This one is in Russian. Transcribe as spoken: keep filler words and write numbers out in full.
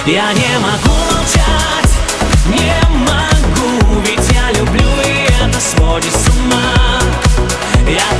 Я не могу молчать, не могу, ведь я люблю, и это сводит с ума. Я